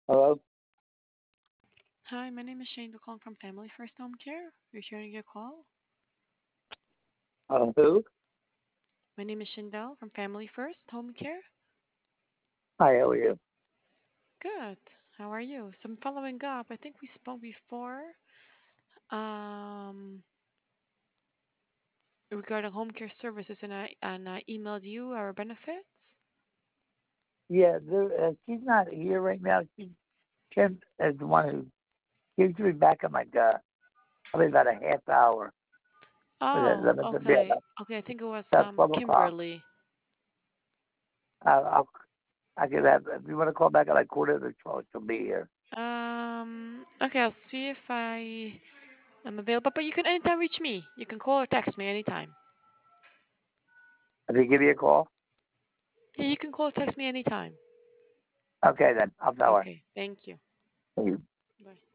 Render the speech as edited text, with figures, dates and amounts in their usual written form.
Hello? Hi, my name is Shane calling from Family First Home Care. Returning your call. Who? My name is Shindell from Family First Home Care. Hi, how are you? Good. How are you? So I'm following up. I think we spoke before um, regarding home care services, and I emailed you our benefits. Yeah, she's not here right now. Kim is the one who gives me back in like probably about a half hour. Oh, That must be okay. Okay, I think it was about 12 o'clock. Kimberly. I'll I could have if you want to call back at like quarter to 12, she'll be here. Okay, I'll see if I am available. But you can anytime reach me. You can call or text me anytime. If you give you a call, Yeah, you can call or text me anytime. okay then I'll tell her. Okay, thank you. Hey, Bye.